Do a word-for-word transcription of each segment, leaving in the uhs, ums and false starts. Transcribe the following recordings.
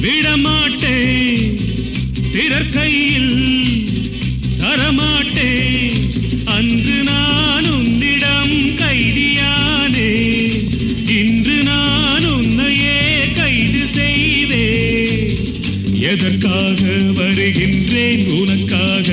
விடமாட்டேன் பிறர் கையில் தரமாட்டேன் அன்று நான் உன்னிடம் கைதியானே இன்று நான் உன்னையே கைது செய்தேன் எதற்காக வருகின்றேன் உனக்காக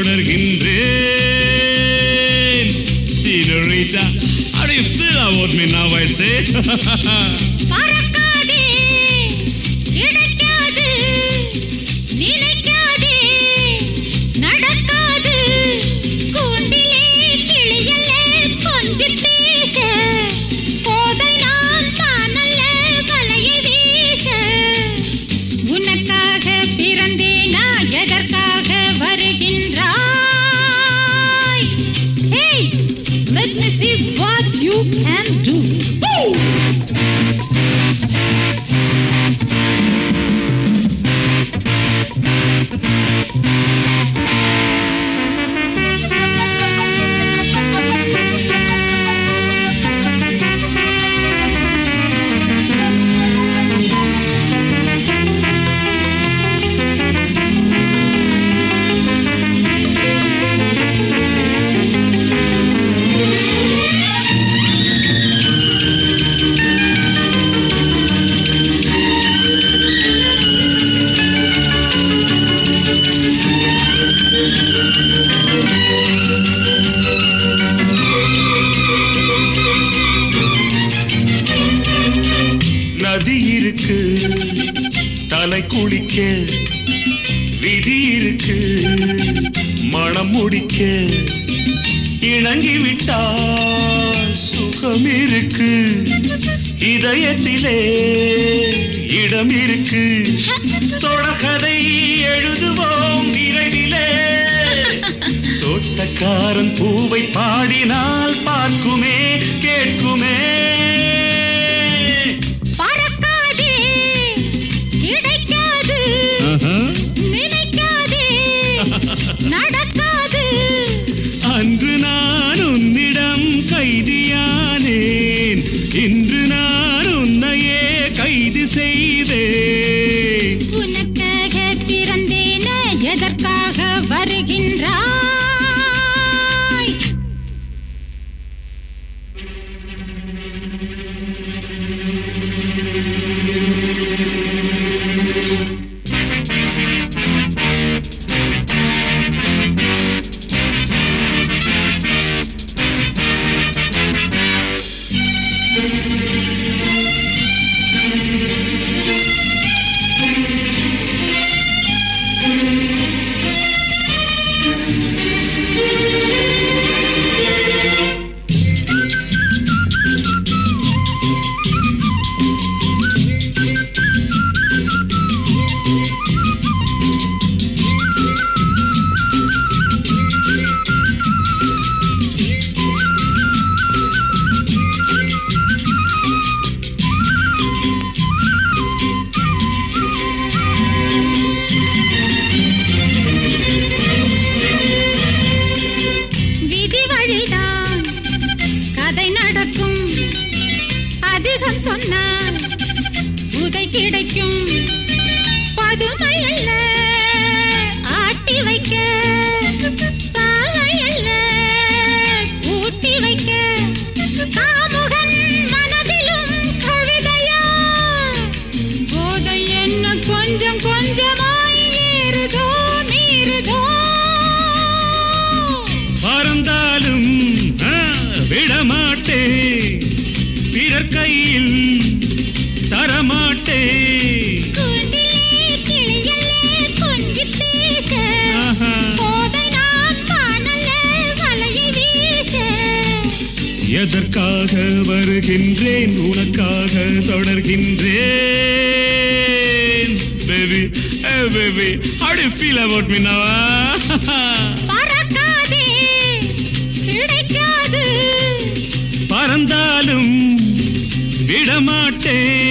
தொடர்கின்றேன் Senorita, how do you feel about me now I say பறக்காதே கிடைக்காது நினைக்காதே நடக்காது கூண்டிலே கிளியல்லே கொஞ்சி பேச போதை நான் தானல்ல வலையை வீச உனக்காக பிறந்தேனா எதற்காக வருகின்றாய் Hey, let me see what you can do Woo! நதி இருக்கு தலை குளிக்க விதி இருக்கு மனம் முடிக்க இணங்கிவிட்டால் சுகம் இருக்கு இதயத்திலே இடம் இருக்கு தொடர்கதை எழுதுவோம் விரைவிலே தோட்டக்காரன் பூவை பாடினால் பார்க்குமே கேட்குமே பறக்காதே கிடைக்காது நினைக்காதே நடக்காது அன்று நான் உன்னிடம் கைதியானேன் இன்று நான் உன்னையே கைது செய்தேன் உனக்காக பிறந்தேன எதற்காக வருகின்றாய் விதி வழிதான் கதை நடக்கும் அதிகம் சொன்னால் உதை கிடைக்கும் பதுமை அல்ல ஆட்டி வைக்க பாவை அல்ல ஊட்டி வைக்க காமுகன் மனதிலும் கவிதையா போதை என்ன கொஞ்சம் கொஞ்சமாய் ஏறுதோ மீறுதோ பறந்தாலும் ஆ, விடமாட்டேன் பிறர் கையில் தரமாட்டேன் கூண்டிலே கிளியல்லே கொஞ்சி பேச ஆஹா. போதை நான் தானல்ல வலையை வீச எதற்காக வருகின்றேன் உனக்காக தொடர்கின்றேன் baby hey baby how do you feel about me now பறக்காதே கிடைக்காது பறந்தாலும் விடமாட்டேன்